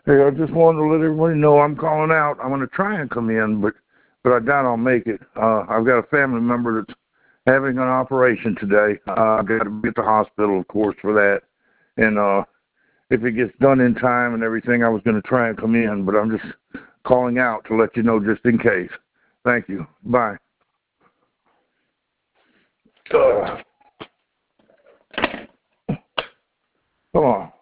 Hey, I just wanted to let everybody know I'm calling out. I'm going to try and come in, but I doubt I'll make it. I've got a family member that's having an operation today. I've got to be at the hospital, of course, for that. And if it gets done in time and everything, I was going to try and come in, but I'm just calling out to let you know just in case. Thank you. Bye. Come on.